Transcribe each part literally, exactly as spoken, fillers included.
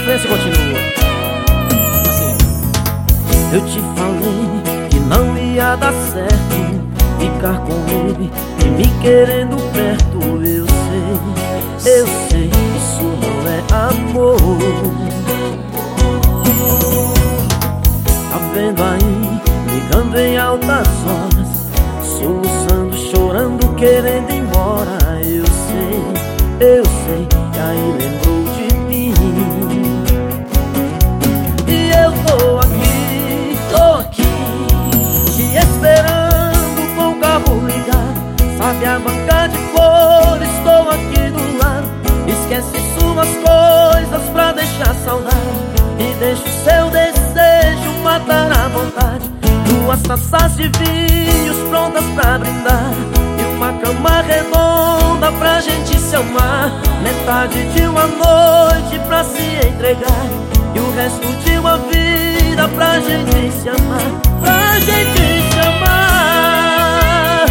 sequência continua assim. Eu te falei que não ia dar certo ficar com ele e me querendo perto. Eu sei, eu sei, isso não é amor. Tá vendo aí, ligando em altas horas, soluçando, chorando, querendo ir embora. Eu sei, eu sei, que aí lembrou de mim. E eu tô aqui, tô aqui, te esperando com o carro ligado. Sabe a banca de flores, estou aqui do lado. Esquece suas coisas pra deixar saudade e deixa o seu desejo matar à vontade. Duas taças de vinhos prontas pra brindar e uma cama redonda pra gente se amar. Metade de uma noite pra se entregar e o resto de uma vida pra gente se amar, pra gente se amar.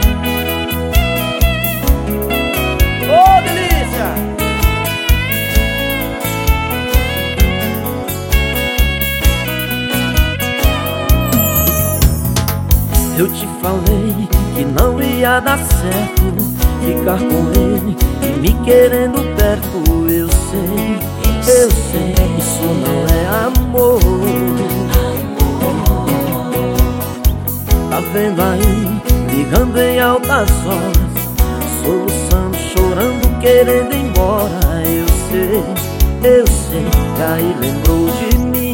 Ô, delícia! Eu te falei que não ia dar certo ficar com ele e me querendo perto. Eu sei, eu sei, isso não é amor. Tá vendo aí, ligando em altas horas, soluçando, chorando, querendo ir embora. Eu sei, eu sei, que aí lembrou de mim.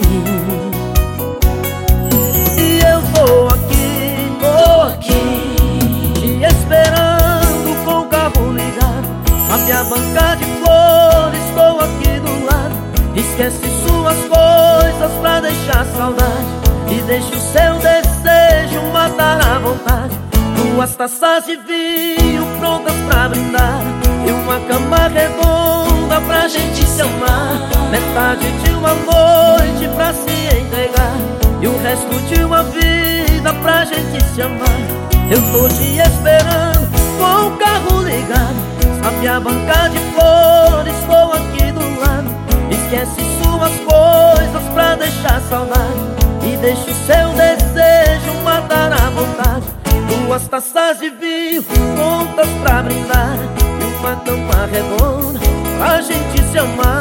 E eu tô aqui, tô aqui, te esperando com o carro ligado. Sabe a banca de flores, estou aqui do lado. Esquece suas coisas pra deixar saudade e deixa o seu desejo matar à vontade. Duas taças de vinho prontas pra brindar e uma cama redonda pra gente se amar. Metade de uma noite pra se entregar e o resto de uma vida pra gente se amar. Eu tô te esperando com o carro ligado. Sabe a banca de flores, estou aqui do lado. Esquece suas coisas pra deixar saudade e deixa o seu desejo matar à vontade. Duas taças de vinho prontas pra brindar e uma cama redonda pra gente se amar.